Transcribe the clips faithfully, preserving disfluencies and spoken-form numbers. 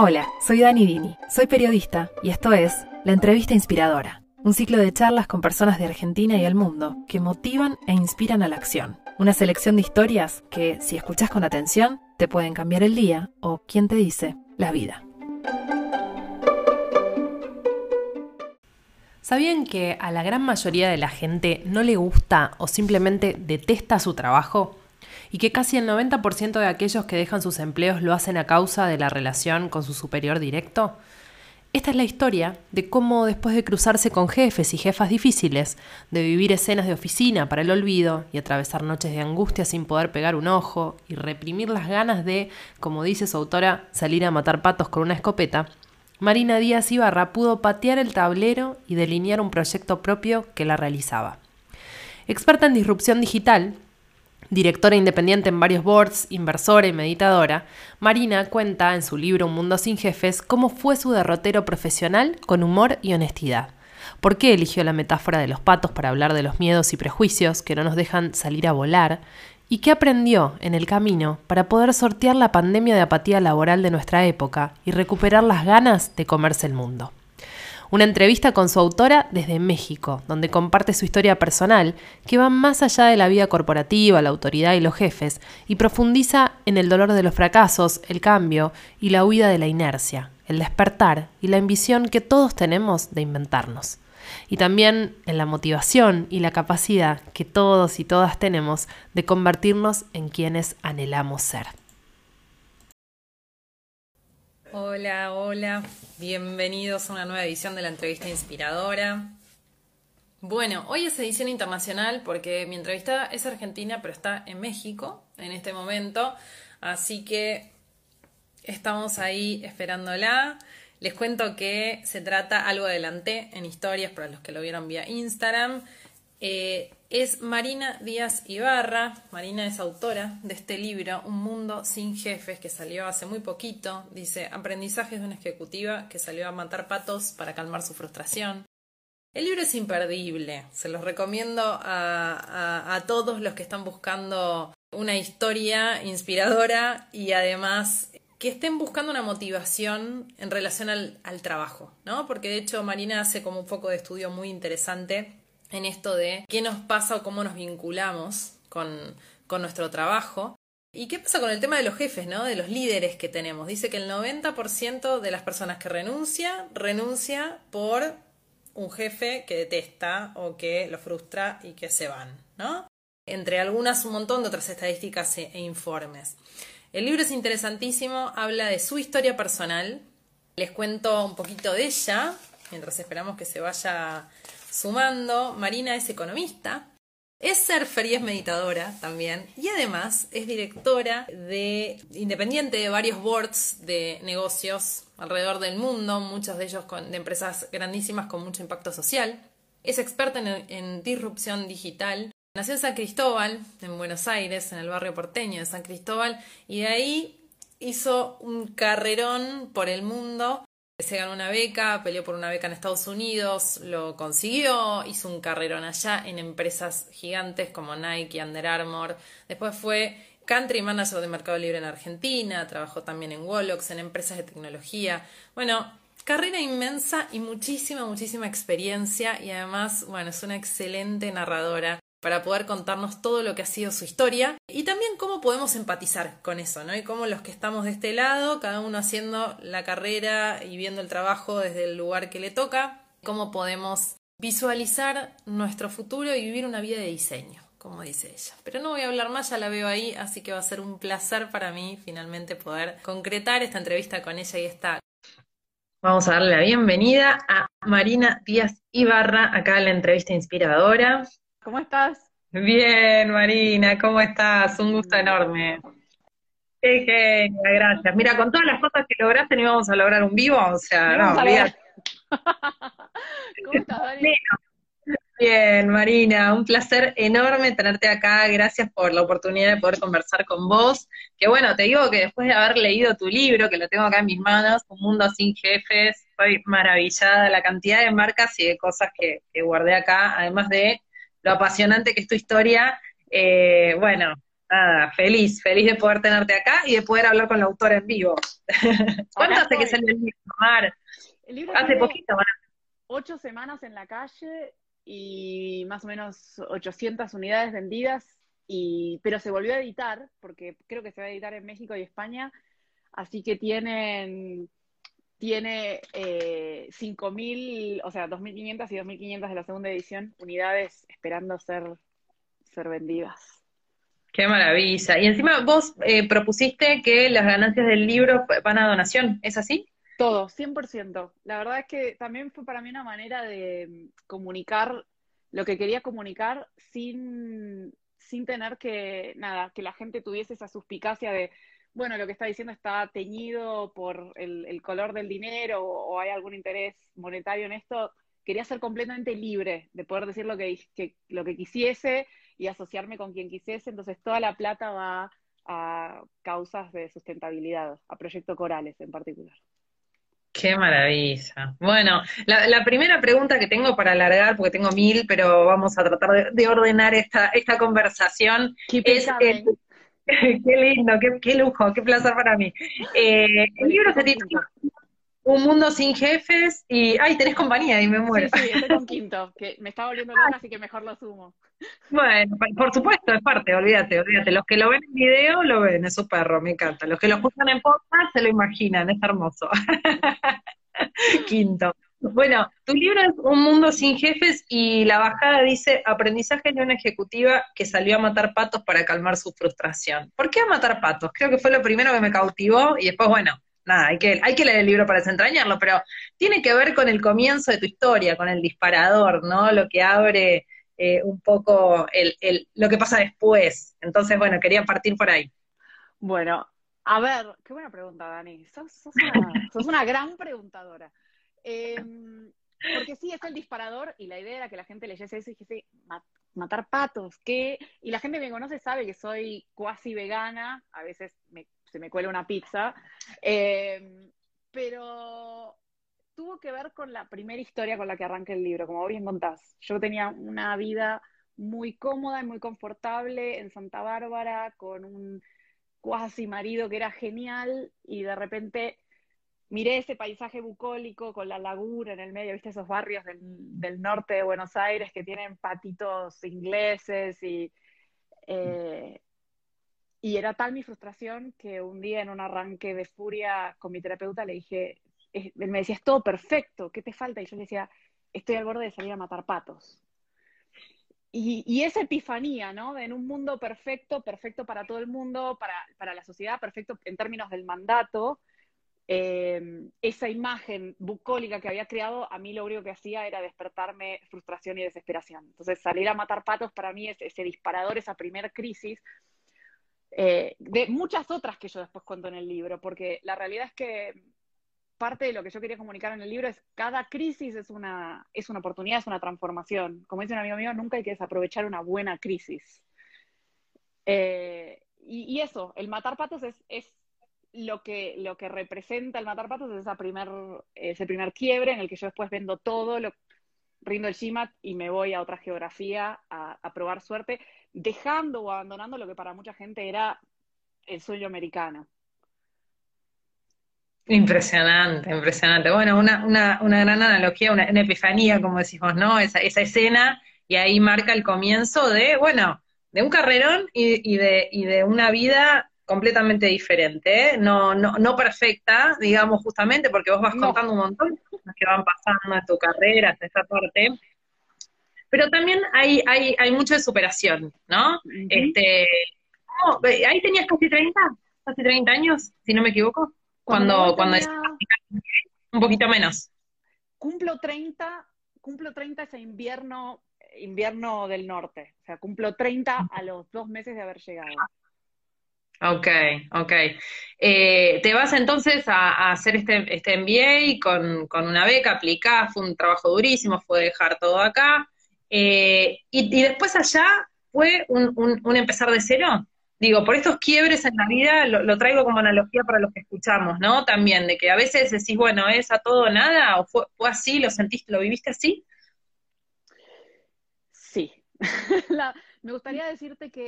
Hola, soy Dani Dini, soy periodista y esto es La Entrevista Inspiradora, un ciclo de charlas con personas de Argentina y el mundo que motivan e inspiran a la acción. Una selección de historias que, si escuchás con atención, te pueden cambiar el día o, quién te dice, la vida. ¿Sabían que a la gran mayoría de la gente no le gusta o simplemente detesta su trabajo? Y que casi el noventa por ciento de aquellos que dejan sus empleos lo hacen a causa de la relación con su superior directo. Esta es la historia de cómo, después de cruzarse con jefes y jefas difíciles, de vivir escenas de oficina para el olvido y atravesar noches de angustia sin poder pegar un ojo y reprimir las ganas de, como dice su autora, salir a matar patos con una escopeta, Marina Díaz Ibarra pudo patear el tablero y delinear un proyecto propio que la realizaba. Experta en disrupción digital, directora independiente en varios boards, inversora y meditadora, Marina cuenta en su libro Un mundo sin jefes cómo fue su derrotero profesional con humor y honestidad. ¿Por qué eligió la metáfora de los patos para hablar de los miedos y prejuicios que no nos dejan salir a volar? ¿Y qué aprendió en el camino para poder sortear la pandemia de apatía laboral de nuestra época y recuperar las ganas de comerse el mundo? Una entrevista con su autora desde México, donde comparte su historia personal, que va más allá de la vida corporativa, la autoridad y los jefes, y profundiza en el dolor de los fracasos, el cambio y la huida de la inercia, el despertar y la ambición que todos tenemos de inventarnos. Y también en la motivación y la capacidad que todos y todas tenemos de convertirnos en quienes anhelamos ser. Hola, hola, bienvenidos a una nueva edición de la Entrevista Inspiradora. Bueno, hoy es edición internacional porque mi entrevistada es argentina, pero está en México en este momento, así que estamos ahí esperándola. Les cuento que se trata, algo adelanté en historias para los que lo vieron vía Instagram. Eh, es Marina Díaz Ibarra. Marina es autora de este libro, Un mundo sin jefes, que salió hace muy poquito. Dice, aprendizajes de una ejecutiva que salió a matar patos para calmar su frustración. El libro es imperdible. Se los recomiendo a, a, a todos los que están buscando una historia inspiradora y además que estén buscando una motivación en relación al, al trabajo, ¿no? Porque de hecho Marina hace como un foco de estudio muy interesante en esto de qué nos pasa o cómo nos vinculamos con, con nuestro trabajo. ¿Y qué pasa con el tema de los jefes, ¿no? De los líderes que tenemos? Dice que el noventa por ciento de las personas que renuncia, renuncia por un jefe que detesta o que lo frustra y que se van, ¿no? Entre algunas un montón de otras estadísticas e, e informes. El libro es interesantísimo, habla de su historia personal. Les cuento un poquito de ella, mientras esperamos que se vaya sumando. Marina es economista, es surfer y es meditadora también, y además es directora de independiente de varios boards de negocios alrededor del mundo, muchos de ellos con, de empresas grandísimas con mucho impacto social. Es experta en, en disrupción digital. Nació en San Cristóbal, en Buenos Aires, en el barrio porteño de San Cristóbal, y de ahí hizo un carrerón por el mundo. Se ganó una beca, peleó por una beca en Estados Unidos, lo consiguió, hizo un carrerón allá en empresas gigantes como Nike y Under Armour. Después fue country manager de Mercado Libre en Argentina, trabajó también en Wolox, en empresas de tecnología. Bueno, carrera inmensa y muchísima, muchísima experiencia, y además, bueno, es una excelente narradora para poder contarnos todo lo que ha sido su historia y también cómo podemos empatizar con eso, ¿no? Y cómo los que estamos de este lado, cada uno haciendo la carrera y viendo el trabajo desde el lugar que le toca, cómo podemos visualizar nuestro futuro y vivir una vida de diseño, como dice ella. Pero no voy a hablar más, ya la veo ahí, así que va a ser un placer para mí finalmente poder concretar esta entrevista con ella y esta. Vamos a darle la bienvenida a Marina Díaz Ibarra, acá en la Entrevista Inspiradora. ¿Cómo estás? Bien, Marina, ¿cómo estás? Un gusto enorme. Qué genia, gracias. Mira, con todas las cosas que lograste, ¿no íbamos a lograr un vivo? O sea, no, olvídate. ¿Cómo estás, Dani? Bien, Marina, un placer enorme tenerte acá. Gracias por la oportunidad de poder conversar con vos. Que bueno, te digo que después de haber leído tu libro, que lo tengo acá en mis manos, Un mundo sin jefes, estoy maravillada de la cantidad de marcas y de cosas que, que guardé acá, además de lo apasionante que es tu historia. Eh, bueno, nada, feliz, feliz de poder tenerte acá y de poder hablar con la autora en vivo. ¿Cuánto Acá hace que estoy. salió el libro, Mar? El libro Hace tiene poquito, ¿no? ocho semanas en la calle y más o menos ochocientas unidades vendidas, y, pero se volvió a editar, porque creo que se va a editar en México y España, así que tienen, tiene eh, cinco mil, o sea, dos mil quinientas y dos mil quinientas de la segunda edición, unidades esperando ser, ser vendidas. Qué maravilla. Y encima vos eh, propusiste que las ganancias del libro van a donación, ¿es así? Todo, cien por ciento. La verdad es que también fue para mí una manera de mm, comunicar lo que quería comunicar sin, sin tener que, nada, que la gente tuviese esa suspicacia de, bueno, lo que está diciendo está teñido por el, el color del dinero o, o hay algún interés monetario en esto. Quería ser completamente libre de poder decir lo que, que, lo que quisiese y asociarme con quien quisiese. Entonces toda la plata va a causas de sustentabilidad, a Proyecto Corales en particular. Qué maravilla. Bueno, la, la primera pregunta que tengo para alargar, porque tengo mil, pero vamos a tratar de, de ordenar esta, esta conversación, Keep it es, eh, coming. qué lindo, qué, qué lujo, qué placer para mí. Eh, el Vení, libro estoy se con titula Quinto. Un mundo sin jefes y, ay, tenés compañía y me muero. Sí, sí, estoy con Quinto, que me está volviendo loca, así que mejor lo sumo. Bueno, por por supuesto, es parte, olvídate, olvídate. Los que lo ven en video lo ven, es su perro, me encanta. Los que lo escuchan en podcast se lo imaginan, es hermoso. Quinto. Bueno, tu libro es Un mundo sin jefes y la bajada dice aprendizaje de una ejecutiva que salió a matar patos para calmar su frustración. ¿Por qué a matar patos? Creo que fue lo primero que me cautivó y después, bueno, nada, hay que, hay que leer el libro para desentrañarlo, pero tiene que ver con el comienzo de tu historia, con el disparador, ¿no? Lo que abre eh, un poco el, el, lo que pasa después. Entonces, bueno, quería partir por ahí. Bueno, a ver, qué buena pregunta, Dani. Sos, sos una, sos una gran preguntadora. Eh, porque sí, es el disparador y la idea era que la gente leyese eso y dijese, "Ma- matar patos, ¿qué?". Y la gente que me conoce sabe que soy cuasi vegana, a veces me- se me cuela una pizza, eh, pero tuvo que ver con la primera historia con la que arranca el libro, como vos bien contás. Yo tenía una vida muy cómoda y muy confortable en Santa Bárbara, con un cuasi marido que era genial, y de repente miré ese paisaje bucólico con la laguna en el medio, viste esos barrios del, del norte de Buenos Aires que tienen patitos ingleses y, eh, y era tal mi frustración que un día en un arranque de furia con mi terapeuta le dije, él me decía, es todo perfecto, ¿qué te falta? Y yo le decía, estoy al borde de salir a matar patos. Y, y esa epifanía, ¿no? En un mundo perfecto, perfecto para todo el mundo, para, para la sociedad, perfecto en términos del mandato, eh, esa imagen bucólica que había creado, a mí lo único que hacía era despertarme frustración y desesperación. Entonces, salir a matar patos para mí es ese disparador, esa primera crisis, eh, de muchas otras que yo después cuento en el libro, porque la realidad es que parte de lo que yo quería comunicar en el libro es cada crisis es una, es una oportunidad, es una transformación. Como dice un amigo mío, nunca hay que desaprovechar una buena crisis. Eh, y, y eso, el matar patos es, es lo que, lo que representa el matar patos, es esa primer, ese primer quiebre en el que yo después vendo todo, lo, rindo el GMAT y me voy a otra geografía a, a probar suerte, dejando o abandonando lo que para mucha gente era el sueño americano. Impresionante, impresionante. Bueno, una, una, una gran analogía, una, una epifanía, como decimos, ¿no? Esa, esa escena, y ahí marca el comienzo de, bueno, de un carrerón y, y de, y de una vida completamente diferente, ¿eh? No, no, no perfecta, digamos, justamente, porque vos vas No. contando un montón de cosas que van pasando en tu carrera, hasta esa parte, pero también hay, hay, hay mucho de superación, ¿no? Uh-huh. Este, ¿cómo? Ahí tenías casi treinta, casi treinta años, si no me equivoco, Cuando me voy cuando, cuando tenía, un poquito menos. cumplo treinta, cumplo treinta ese invierno, invierno del norte. O sea, cumplo treinta a los dos meses de haber llegado. Ok, ok. Eh, te vas entonces a, a hacer este, este M B A con, con una beca, aplicás, fue un trabajo durísimo, fue dejar todo acá. Eh, y, y después allá fue un, un, un empezar de cero. Digo, por estos quiebres en la vida, lo, lo traigo como analogía para los que escuchamos, ¿no? También, de que a veces decís, bueno, es a todo o nada, o fue, fue así, lo sentiste, lo viviste así. Sí. La, me gustaría decirte que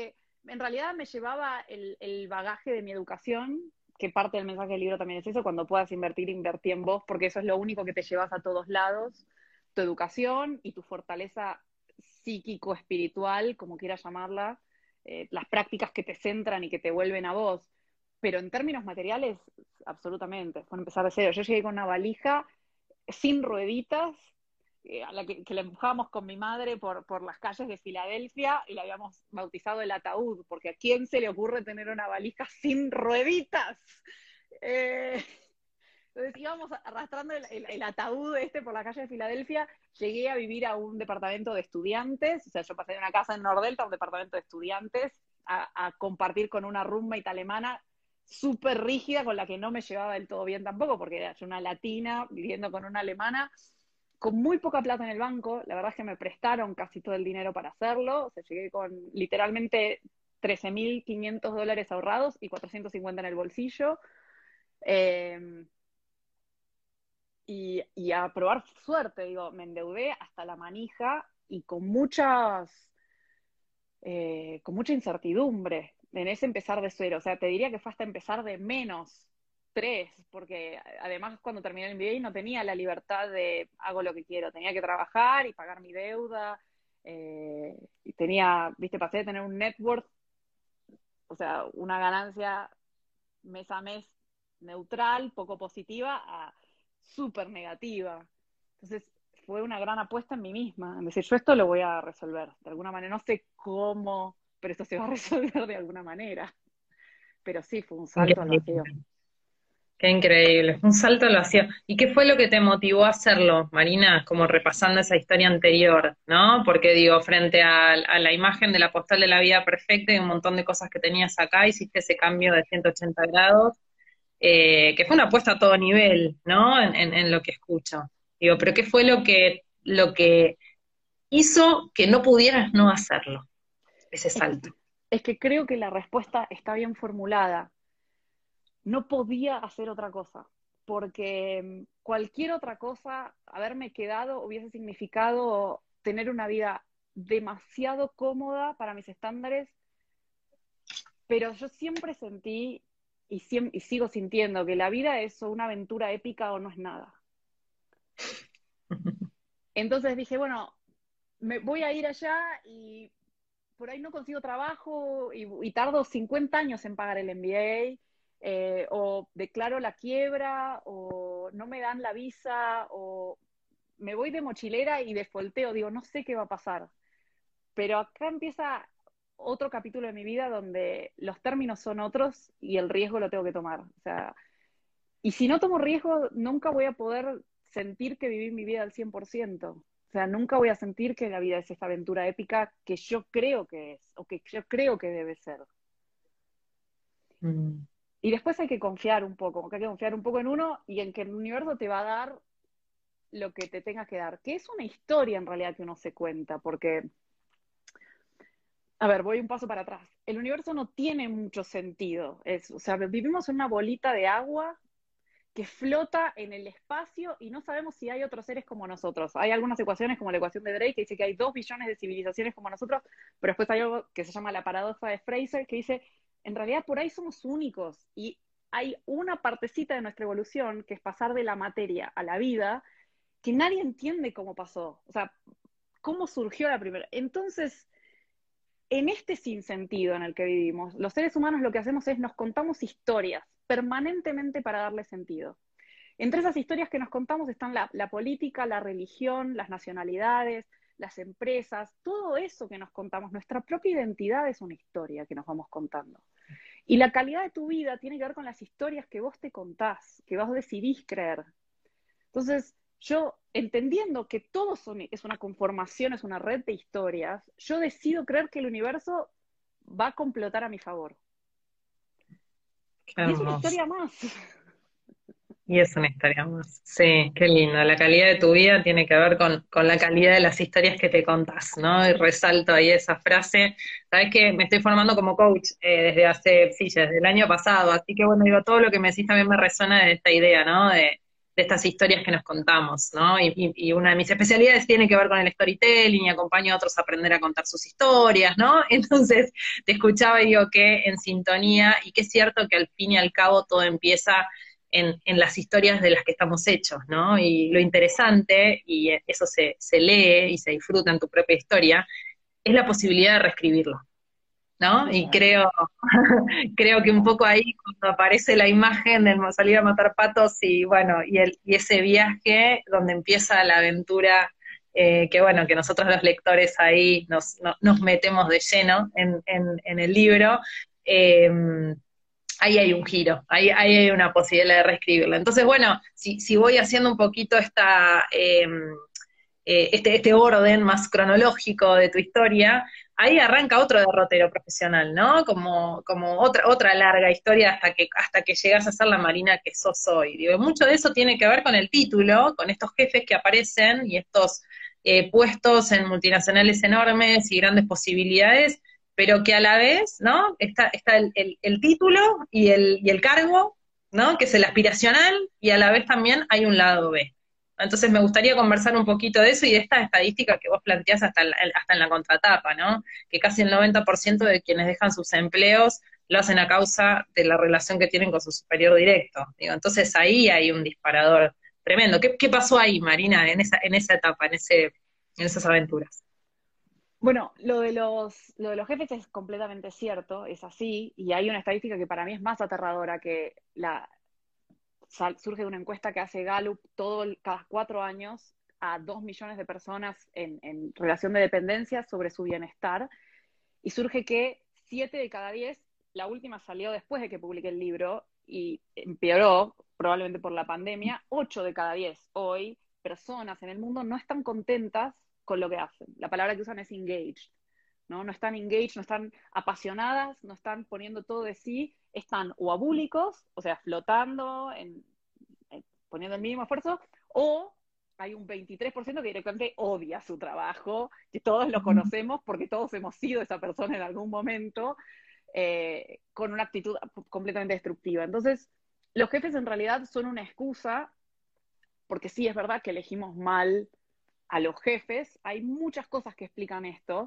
en realidad me llevaba el, el bagaje de mi educación, que parte del mensaje del libro también es eso, cuando puedas invertir, invertí en vos, porque eso es lo único que te llevas a todos lados, tu educación y tu fortaleza psíquico-espiritual, como quieras llamarla, eh, las prácticas que te centran y que te vuelven a vos. Pero en términos materiales, absolutamente, fue empezar de cero. Yo llegué con una valija sin rueditas, eh, a la que, que la empujábamos con mi madre por, por las calles de Filadelfia y la habíamos bautizado el ataúd, porque ¿a quién se le ocurre tener una valija sin rueditas? Eh, entonces íbamos arrastrando el, el, el ataúd este por la calle de Filadelfia. Llegué a vivir a un departamento de estudiantes, o sea, yo pasé de una casa en Nordelta a un departamento de estudiantes, a, a compartir con una roommate alemana súper rígida, con la que no me llevaba del todo bien tampoco, porque era yo una latina viviendo con una alemana, con muy poca plata en el banco. La verdad es que me prestaron casi todo el dinero para hacerlo. O sea, llegué con literalmente trece mil quinientos dólares ahorrados y cuatrocientos cincuenta en el bolsillo. Eh, y, y a probar suerte, digo, me endeudé hasta la manija y con muchas, eh, con mucha incertidumbre en ese empezar de cero. O sea, te diría que fue hasta empezar de menos tres, porque además cuando terminé el M B A no tenía la libertad de hago lo que quiero, tenía que trabajar y pagar mi deuda, eh, y tenía, viste, pasé de tener un net worth, o sea, una ganancia mes a mes neutral, poco positiva, a súper negativa. Entonces fue una gran apuesta en mí misma, en decir, yo esto lo voy a resolver de alguna manera, no sé cómo, pero esto se va a resolver de alguna manera. Pero sí, fue un salto al vacío. Qué increíble, un salto al vacío. ¿Y qué fue lo que te motivó a hacerlo, Marina? Como repasando esa historia anterior, ¿no? Porque digo, frente a, a la imagen de la postal de la vida perfecta y un montón de cosas que tenías acá, hiciste ese cambio de ciento ochenta grados, eh, que fue una apuesta a todo nivel, ¿no? En, en, en lo que escucho. Digo, pero ¿qué fue lo que, lo que hizo que no pudieras no hacerlo, ese salto? Es que creo que la respuesta está bien formulada. No podía hacer otra cosa, porque cualquier otra cosa, haberme quedado, hubiese significado tener una vida demasiado cómoda para mis estándares, pero yo siempre sentí, y, siempre, y sigo sintiendo, que la vida es o una aventura épica o no es nada. Entonces dije, bueno, me voy a ir allá y por ahí no consigo trabajo y, y tardo cincuenta años en pagar el M B A, eh, o declaro la quiebra, o no me dan la visa, o me voy de mochilera y defolteo, digo, no sé qué va a pasar. Pero acá empieza otro capítulo de mi vida donde los términos son otros y el riesgo lo tengo que tomar. O sea, y si no tomo riesgo, nunca voy a poder sentir que viví mi vida al cien por ciento. O sea, nunca voy a sentir que la vida es esta aventura épica que yo creo que es, o que yo creo que debe ser. Mm. Y después hay que confiar un poco, hay que confiar un poco en uno y en que el universo te va a dar lo que te tenga que dar, que es una historia en realidad que uno se cuenta, porque, a ver, voy un paso para atrás. El universo no tiene mucho sentido. Es, o sea, vivimos en una bolita de agua que flota en el espacio y no sabemos si hay otros seres como nosotros. Hay algunas ecuaciones, como la ecuación de Drake, que dice que hay dos billones de civilizaciones como nosotros, pero después hay algo que se llama la paradoja de Fraser, que dice, en realidad por ahí somos únicos, y hay una partecita de nuestra evolución, que es pasar de la materia a la vida, que nadie entiende cómo pasó. O sea, cómo surgió la primera. Entonces, en este sinsentido en el que vivimos, los seres humanos lo que hacemos es nos contamos historias permanentemente para darle sentido. Entre esas historias que nos contamos están la, la política, la religión, las nacionalidades, las empresas, todo eso que nos contamos. Nuestra propia identidad es una historia que nos vamos contando. Y la calidad de tu vida tiene que ver con las historias que vos te contás, que vos decidís creer. Entonces, yo, entendiendo que todo son, es una conformación, es una red de historias, yo decido creer que el universo va a complotar a mi favor. Y es una historia más. Y es una historia más. Sí, qué lindo. La calidad de tu vida tiene que ver con, con la calidad de las historias que te contás, ¿no? Y resalto ahí esa frase. Sabés que me estoy formando como coach eh, desde hace, sí, desde el año pasado, así que bueno, digo, todo lo que me decís también me resuena de esta idea, ¿no? De, de estas historias que nos contamos, ¿no? Y, y, y una de mis especialidades tiene que ver con el storytelling y acompaño a otros a aprender a contar sus historias, ¿no? Entonces, te escuchaba y digo que en sintonía, y que es cierto que al fin y al cabo todo empieza en, en las historias de las que estamos hechos, ¿no? Y lo interesante, y eso se, se lee y se disfruta en tu propia historia, es la posibilidad de reescribirlo, ¿no? Y creo, creo que un poco ahí cuando aparece la imagen de salir a matar patos y bueno, y, el, y ese viaje donde empieza la aventura, eh, que bueno, que nosotros los lectores ahí nos, no, nos metemos de lleno en, en, en el libro, eh, ahí hay un giro, ahí, ahí hay una posibilidad de reescribirlo. Entonces, bueno, si, si voy haciendo un poquito esta... Eh, eh, este, este orden más cronológico de tu historia, ahí arranca otro derrotero profesional, ¿no? Como, como otra, otra larga historia hasta que, hasta que llegas a ser la Marina que sos hoy. Digo, mucho de eso tiene que ver con el título, con estos jefes que aparecen y estos eh, puestos en multinacionales enormes y grandes posibilidades, pero que a la vez, ¿no? Está, está el, el, el título y el, y el cargo, ¿no? Que es el aspiracional, y a la vez también hay un lado B. Entonces me gustaría conversar un poquito de eso y de esta estadística que vos planteás hasta en la, hasta en la contratapa, ¿no? Que casi el noventa por ciento de quienes dejan sus empleos lo hacen a causa de la relación que tienen con su superior directo. Digo, entonces ahí hay un disparador tremendo. ¿Qué, qué pasó ahí, Marina, en esa, en esa etapa, en, ese, en esas aventuras? Bueno, lo de los, lo de los jefes es completamente cierto, es así, y hay una estadística que para mí es más aterradora que la sal, surge de una encuesta que hace Gallup todo, cada cuatro años a dos millones de personas en, en relación de dependencia sobre su bienestar, y surge que siete de cada diez, la última salió después de que publiqué el libro y empeoró, probablemente por la pandemia, ocho de cada diez hoy, personas en el mundo no están contentas con lo que hacen. La palabra que usan es engaged, ¿no? No están engaged, no están apasionadas, no están poniendo todo de sí, están o abúlicos, o sea, flotando, en, en, poniendo el mínimo esfuerzo, o hay un veintitrés por ciento que directamente odia su trabajo, que todos lo conocemos porque todos hemos sido esa persona en algún momento, eh, con una actitud completamente destructiva. Entonces, los jefes en realidad son una excusa, porque sí es verdad que elegimos mal a los jefes. Hay muchas cosas que explican esto.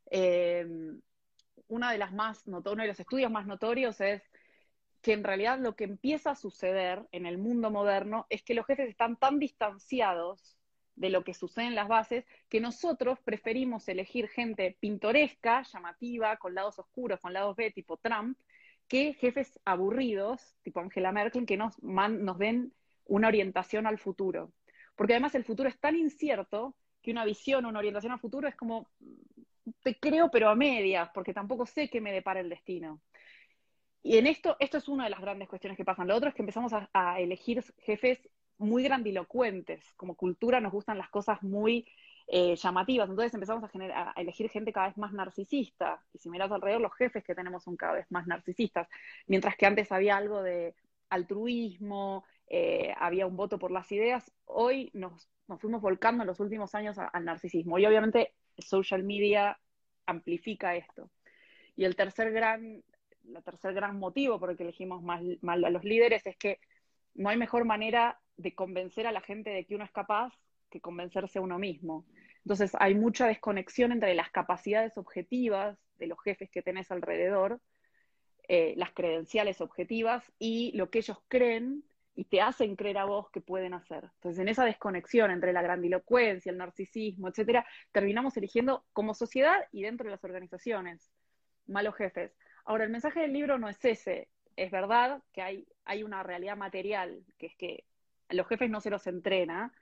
Eh, una de las más uno de los estudios más notorios es que en realidad lo que empieza a suceder en el mundo moderno es que los jefes están tan distanciados de lo que sucede en las bases que nosotros preferimos elegir gente pintoresca, llamativa, con lados oscuros, con lados B, tipo Trump, que jefes aburridos, tipo Angela Merkel, que nos, man, nos den una orientación al futuro. Porque además el futuro es tan incierto que una visión, una orientación al futuro es como, te creo pero a medias, porque tampoco sé qué me depara el destino. Y en esto, esto es una de las grandes cuestiones que pasan. Lo otro es que empezamos a, a elegir jefes muy grandilocuentes. Como cultura nos gustan las cosas muy eh, llamativas. Entonces empezamos a, generar, a elegir gente cada vez más narcisista. Y si miras alrededor, los jefes que tenemos son cada vez más narcisistas. Mientras que antes había algo de altruismo, eh, había un voto por las ideas, hoy nos, nos fuimos volcando en los últimos años a, al narcisismo. Y obviamente social media amplifica esto. Y el tercer gran... el tercer gran motivo por el que elegimos mal, mal a los líderes es que no hay mejor manera de convencer a la gente de que uno es capaz que convencerse a uno mismo. Entonces hay mucha desconexión entre las capacidades objetivas de los jefes que tenés alrededor, eh, las credenciales objetivas y lo que ellos creen y te hacen creer a vos que pueden hacer. Entonces en esa desconexión entre la grandilocuencia, el narcisismo, etcétera, terminamos eligiendo como sociedad y dentro de las organizaciones malos jefes. Ahora, el mensaje del libro no es ese. Es verdad que hay, hay una realidad material, que es que a los jefes no se los entrena,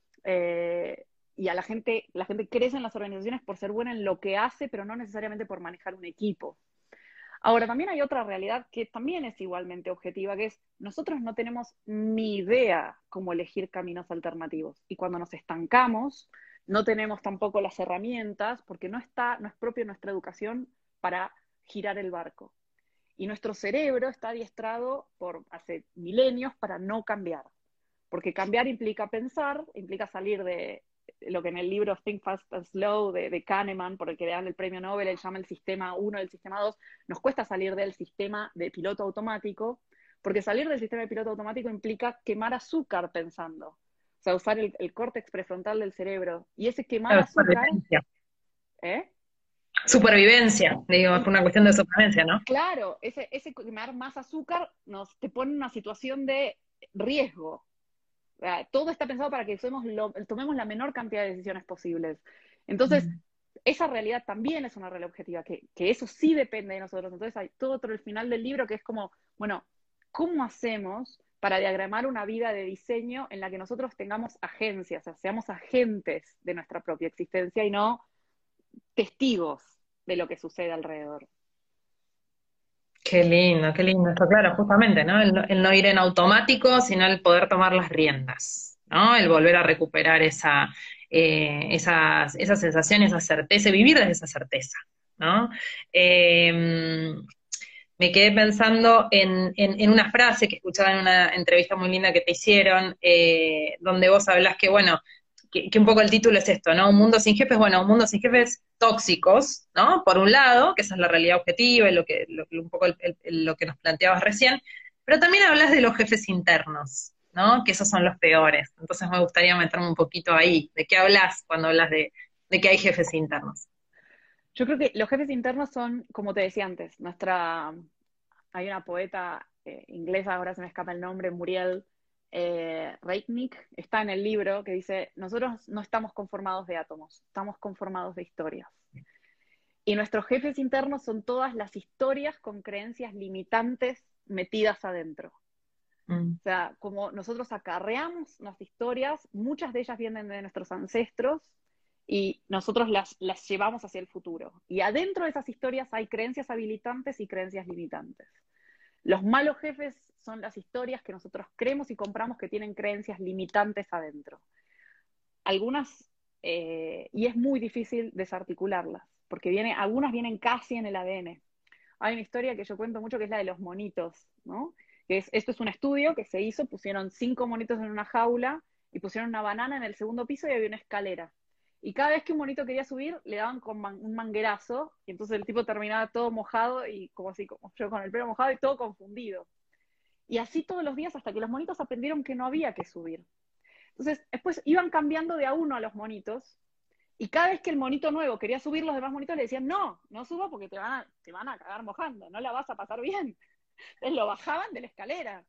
eh, y a la gente, la gente crece en las organizaciones por ser buena en lo que hace, pero no necesariamente por manejar un equipo. Ahora, también hay otra realidad que también es igualmente objetiva, que es nosotros no tenemos ni idea cómo elegir caminos alternativos. Y cuando nos estancamos, no tenemos tampoco las herramientas, porque no está, no es propio nuestra educación para girar el barco. Y nuestro cerebro está adiestrado por hace milenios para no cambiar. Porque cambiar implica pensar, implica salir de lo que en el libro Think Fast and Slow de, de Kahneman, por el que le dan el premio Nobel, él llama el sistema uno y el sistema dos. Nos cuesta salir del sistema de piloto automático Porque salir del sistema de piloto automático implica quemar azúcar pensando. O sea, usar el, el córtex prefrontal del cerebro. Y ese quemar Claro, azúcar, supervivencia. ¿eh? Supervivencia, digo, es una cuestión de supervivencia, ¿no? Claro, ese, ese quemar más azúcar nos te pone en una situación de riesgo. O sea, todo está pensado para que tomemos, lo, tomemos la menor cantidad de decisiones posibles. Entonces, Mm. esa realidad también es una realidad objetiva, que, que eso sí depende de nosotros. Entonces hay todo otro el final del libro que es como, bueno, ¿cómo hacemos para diagramar una vida de diseño en la que nosotros tengamos agencia, o sea, seamos agentes de nuestra propia existencia y no testigos de lo que sucede alrededor? Qué lindo, qué lindo esto, claro, justamente, ¿no? El, no el no ir en automático, sino el poder tomar las riendas, ¿no? El volver a recuperar esa, eh, esas, esa sensación, esa certeza, vivir desde esa certeza, ¿no? Eh, me quedé pensando en, en, en una frase que escuchaba en una entrevista muy linda que te hicieron, eh, donde vos hablás que, bueno, que, que un poco el título es esto, ¿no? Un mundo sin jefes, bueno, un mundo sin jefes tóxicos, ¿no? Por un lado, que esa es la realidad objetiva y lo que, lo, un poco el, el, lo que nos planteabas recién, pero también hablas de los jefes internos, ¿no? Que esos son los peores. Entonces me gustaría meterme un poquito ahí. ¿De qué hablas cuando hablas de, de que hay jefes internos? Yo creo que los jefes internos son, como te decía antes, nuestra... Hay una poeta eh, inglesa, ahora se me escapa el nombre, Muriel eh, Reitnick, está en el libro que dice, nosotros no estamos conformados de átomos, estamos conformados de historias. Y nuestros jefes internos son todas las historias con creencias limitantes metidas adentro. Mm. O sea, como nosotros acarreamos las historias, muchas de ellas vienen de nuestros ancestros y nosotros las, las llevamos hacia el futuro. Y adentro de esas historias hay creencias habilitantes y creencias limitantes. Los malos jefes son las historias que nosotros creemos y compramos que tienen creencias limitantes adentro. Algunas, eh, y es muy difícil desarticularlas, porque viene, algunas vienen casi en el A D N. Hay una historia que yo cuento mucho que es la de los monitos, ¿no? Que es, esto es un estudio que se hizo, pusieron cinco monitos en una jaula y pusieron una banana en el segundo piso y había una escalera. Y cada vez que un monito quería subir, le daban con man, un manguerazo, y entonces el tipo terminaba todo mojado, y como así, como yo con el pelo mojado y todo confundido. Y así todos los días hasta que los monitos aprendieron que no había que subir. Entonces, después iban cambiando de a uno a los monitos, y cada vez que el monito nuevo quería subir, los demás monitos le decían, no, no suba porque te van a, te van a cagar mojando, no la vas a pasar bien. Entonces lo bajaban de la escalera.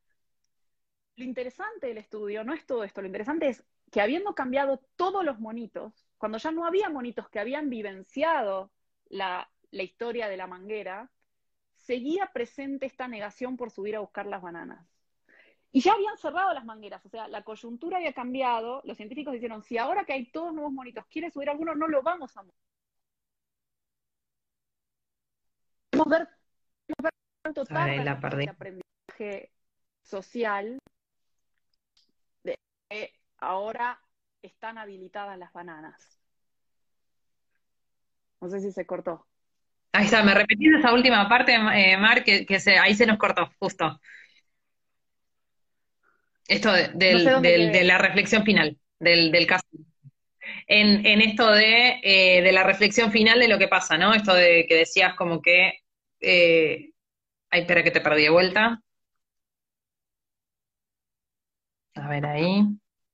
Lo interesante del estudio no es todo esto, lo interesante es que habiendo cambiado todos los monitos, cuando ya no había monitos que habían vivenciado la, la historia de la manguera, seguía presente esta negación por subir a buscar las bananas. Y ya habían cerrado las mangueras, o sea, la coyuntura había cambiado, los científicos dijeron, si ahora que hay todos nuevos monitos, quiere subir alguno, no lo vamos a mover. Podemos ver, podemos ver cuánto tarda la perdí. este aprendizaje social de que ahora están habilitadas las bananas. No sé si se cortó. Ahí está, ¿me repetís esa última parte, eh, Mar, que, que se, ahí se nos cortó, justo? Esto de, No sé del, dónde del, de quedé. la reflexión final, del, del caso. En, en esto de, eh, de la reflexión final de lo que pasa, ¿no? Esto de que decías como que... Eh, ay, espera que te perdí de vuelta. A ver ahí.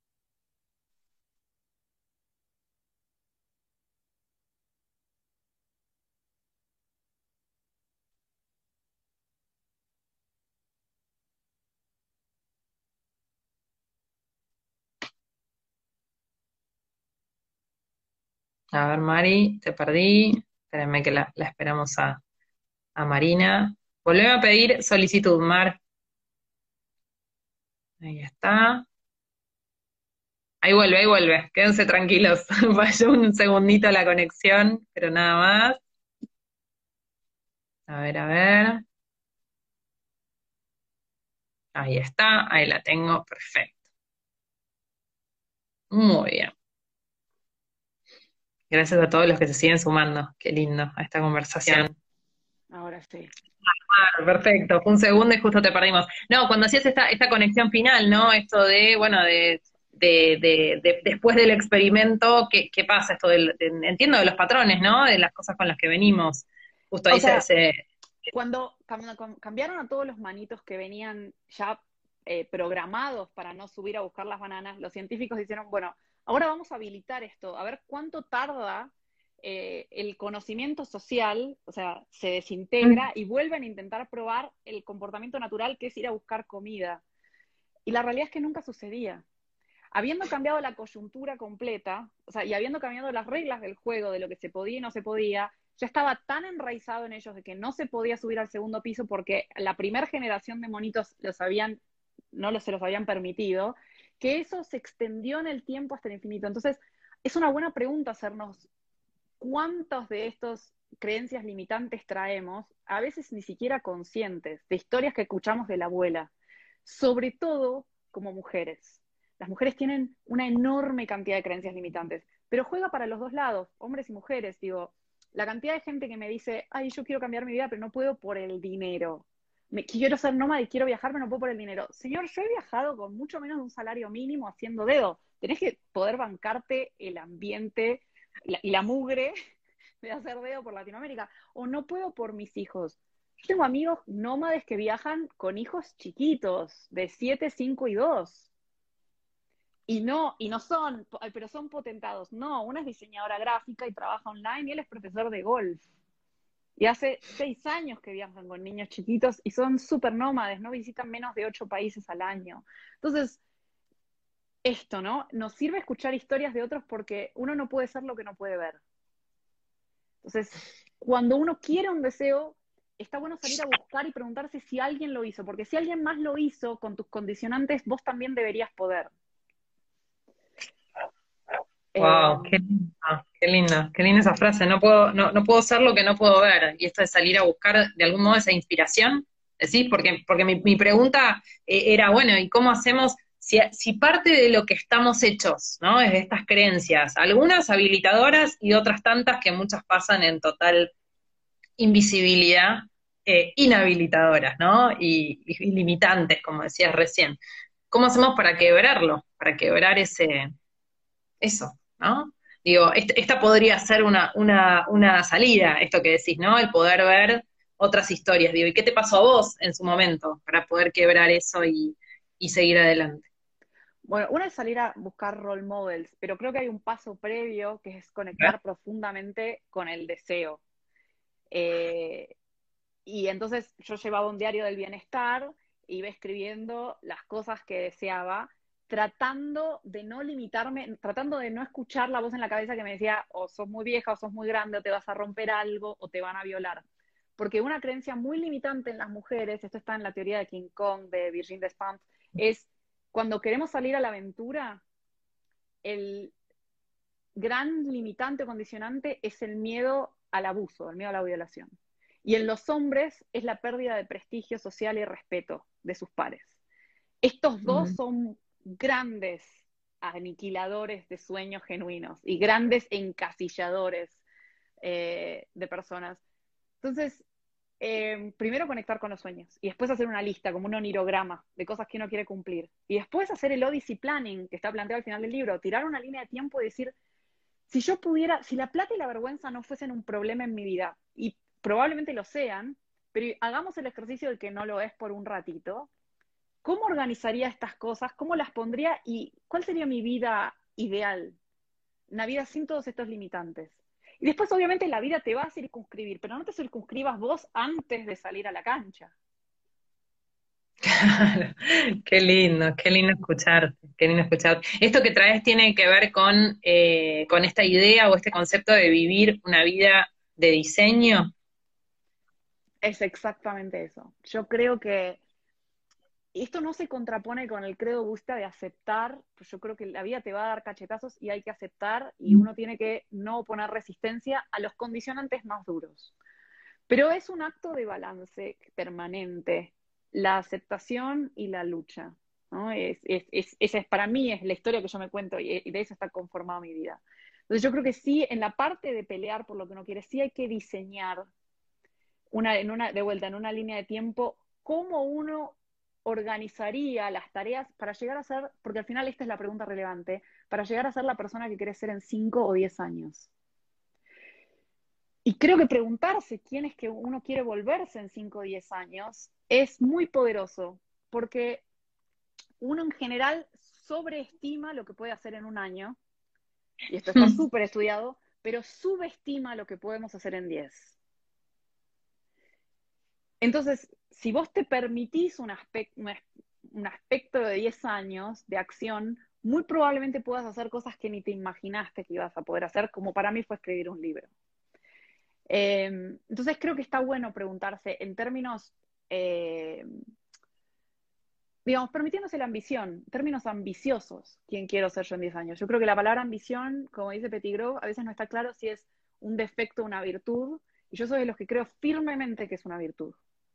A ver, Mari, te perdí. Espérenme que la, la esperamos a, a Marina. Volveme a pedir solicitud, Mar. Ahí está. Ahí vuelve, ahí vuelve. Quédense tranquilos. Falló un segundito la conexión, pero nada más. A ver, a ver. Ahí está, ahí la tengo. Perfecto. Muy bien. Gracias a todos los que se siguen sumando. Qué lindo a esta conversación. Ahora sí. Ah, perfecto, fue un segundo y justo te perdimos. No, cuando hacías esta, esta conexión final, ¿no? Esto de, bueno, de, de, de, de- después del experimento, ¿qué, qué pasa? Esto del, de- entiendo de los patrones, ¿no? De las cosas con las que venimos. Justo O ahí se, sea, se cuando, cuando cambiaron a todos los manitos que venían ya eh, programados para no subir a buscar las bananas, los científicos dijeron, bueno, ahora vamos a habilitar esto, a ver cuánto tarda eh, el conocimiento social, o sea, se desintegra y vuelven a intentar probar el comportamiento natural que es ir a buscar comida. Y la realidad es que nunca sucedía. Habiendo cambiado la coyuntura completa, o sea, y habiendo cambiado las reglas del juego, de lo que se podía y no se podía, ya estaba tan enraizado en ellos de que no se podía subir al segundo piso porque la primera generación de monitos los habían, no los, se los habían permitido, que eso se extendió en el tiempo hasta el infinito. Entonces, es una buena pregunta hacernos cuántos de estos creencias limitantes traemos, a veces ni siquiera conscientes, de historias que escuchamos de la abuela, sobre todo como mujeres. Las mujeres tienen una enorme cantidad de creencias limitantes, pero juega para los dos lados, hombres y mujeres. Digo, la cantidad de gente que me dice, ay, yo quiero cambiar mi vida, pero no puedo por el dinero. Me, quiero ser nómada y quiero viajar, pero no puedo por el dinero. Señor, yo he viajado con mucho menos de un salario mínimo haciendo dedo. Tenés que poder bancarte el ambiente la, y la mugre de hacer dedo por Latinoamérica. O no puedo por mis hijos. Yo tengo amigos nómades que viajan con hijos chiquitos, de siete, cinco y dos. Y no, y no son, pero son potentados. No, una es diseñadora gráfica y trabaja online y él es profesor de golf. Y hace seis años que viajan con niños chiquitos y son súper nómades, no visitan menos de ocho países al año. Entonces, esto, ¿no? Nos sirve escuchar historias de otros porque uno no puede ser lo que no puede ver. Entonces, cuando uno quiere un deseo, está bueno salir a buscar y preguntarse si alguien lo hizo, porque si alguien más lo hizo con tus condicionantes, vos también deberías poder. Wow, qué lindo, qué lindo, qué linda esa frase. No puedo, no, no puedo ser lo que no puedo ver. Y esto de salir a buscar de algún modo esa inspiración, ¿decís? Porque, porque mi, mi pregunta eh, era, bueno, ¿y cómo hacemos? Si, si parte de lo que estamos hechos, ¿no? Es de estas creencias, algunas habilitadoras y otras tantas que muchas pasan en total invisibilidad, eh, inhabilitadoras, ¿no? Y, y, y limitantes, como decías recién. ¿Cómo hacemos para quebrarlo? Para quebrar ese, eso, ¿no? Digo, este, esta podría ser una, una, una salida, esto que decís, ¿no? El poder ver otras historias. Digo, ¿y qué te pasó a vos en su momento para poder quebrar eso y, y seguir adelante? Bueno, una es salir a buscar role models, pero creo que hay un paso previo que es conectar profundamente con el deseo. Eh, y entonces yo llevaba un diario del bienestar, iba escribiendo las cosas que deseaba, tratando de no limitarme, tratando de no escuchar la voz en la cabeza que me decía, o sos muy vieja, o sos muy grande, o te vas a romper algo, o te van a violar. Porque una creencia muy limitante en las mujeres, esto está en la teoría de King Kong, de Virginie Despentes, es cuando queremos salir a la aventura, el gran limitante o condicionante es el miedo al abuso, el miedo a la violación. Y en los hombres es la pérdida de prestigio social y respeto de sus pares. Estos dos son grandes aniquiladores de sueños genuinos y grandes encasilladores eh, de personas. Entonces, eh, primero conectar con los sueños y después hacer una lista, como un onirograma de cosas que uno quiere cumplir. Y después hacer el Odyssey Planning, que está planteado al final del libro, tirar una línea de tiempo y decir, si yo pudiera, si la plata y la vergüenza no fuesen un problema en mi vida, y probablemente lo sean, pero hagamos el ejercicio de que no lo es por un ratito, ¿cómo organizaría estas cosas? ¿Cómo las pondría? ¿Y cuál sería mi vida ideal? Una vida sin todos estos limitantes. Y después, obviamente, la vida te va a circunscribir, pero no te circunscribas vos antes de salir a la cancha. Claro, qué lindo, qué lindo escucharte, qué lindo escucharte. Esto que traes tiene que ver con, eh, con esta idea o este concepto de vivir una vida de diseño. Es exactamente eso. Yo creo que esto no se contrapone con el credo budista de aceptar, pues yo creo que la vida te va a dar cachetazos y hay que aceptar y uno tiene que no poner resistencia a los condicionantes más duros. Pero es un acto de balance permanente, la aceptación y la lucha, ¿no? Es, es, es, esa es, para mí es la historia que yo me cuento y, y de eso está conformada mi vida. Entonces yo creo que sí, en la parte de pelear por lo que uno quiere, sí hay que diseñar una, en una, de vuelta en una línea de tiempo cómo uno organizaría las tareas para llegar a ser, porque al final esta es la pregunta relevante, para llegar a ser la persona que querés ser en cinco o diez años. y creo que preguntarse quién es que uno quiere volverse en cinco o diez años es muy poderoso, porque uno en general sobreestima lo que puede hacer en un año, y esto está súper estudiado, pero subestima lo que podemos hacer en diez. Entonces, si vos te permitís un aspecto, un aspecto de diez años de acción, muy probablemente puedas hacer cosas que ni te imaginaste que ibas a poder hacer, como para mí fue escribir un libro. Eh, entonces creo que está bueno preguntarse en términos, eh, digamos, permitiéndose la ambición, términos ambiciosos, ¿quién quiero ser yo en diez años? Yo creo que la palabra ambición, como dice Pettigrew, a veces no está claro si es un defecto o una virtud, y yo soy de los que creo firmemente que es una virtud.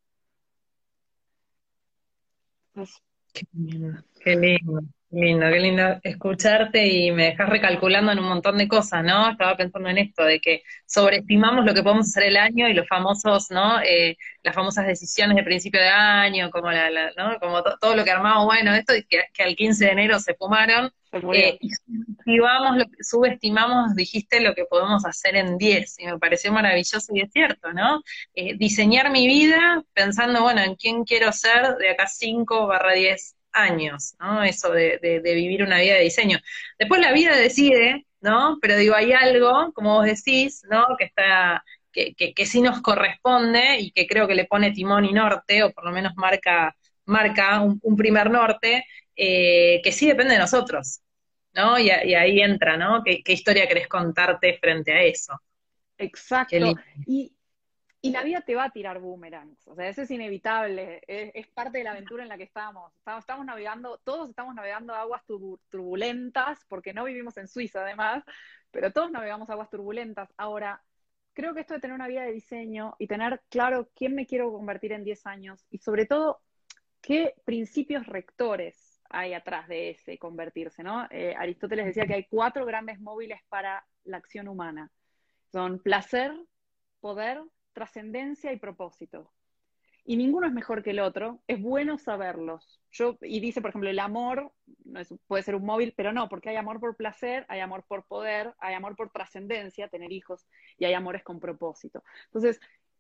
Pues, Qué lindo, qué lindo, qué lindo, qué lindo escucharte y me dejas recalculando en un montón de cosas, ¿no? Estaba pensando en esto, de que sobreestimamos lo que podemos hacer el año y los famosos, ¿no? Eh, las famosas decisiones de principio de año, como la, la- ¿no? Como to- todo lo que armamos, bueno, esto y que, que al quince de enero se fumaron, se murió. eh, y subestimamos, lo que- subestimamos, dijiste, lo que podemos hacer en diez y me pareció maravilloso y es cierto, ¿no? Eh, diseñar mi vida pensando, bueno, en quién quiero ser de acá cinco barra diez años, ¿no? Eso de, de, de vivir una vida de diseño. Después la vida decide, ¿no? Pero digo, hay algo, como vos decís, ¿no? Que está, que, que, que sí nos corresponde y que creo que le pone timón y norte, o por lo menos marca, marca un, un primer norte, eh, que sí depende de nosotros, ¿no? Y, a- y ahí entra, ¿no? ¿Qué, qué historia querés contarte frente a eso? Qué Exacto. lindo. Y, y la vida te va a tirar boomerangs, o sea, eso es inevitable, es, es parte de la aventura en la que estamos. Estamos, estamos navegando, todos estamos navegando aguas turbu- turbulentas, porque no vivimos en Suiza además, pero todos navegamos aguas turbulentas. Ahora, creo que esto de tener una vida de diseño y tener claro quién me quiero convertir en diez años y sobre todo qué principios rectores hay atrás de ese convertirse, ¿no? Eh, Aristóteles decía que hay cuatro grandes móviles para la acción humana. Son placer, poder, trascendencia y propósito. Y ninguno es mejor que el otro, es bueno saberlos. Yo, y dice, por ejemplo, el amor no es, puede ser un móvil, pero no, porque hay amor por placer, hay amor por poder, hay amor por trascendencia, tener hijos, y hay amores con propósito. Entonces,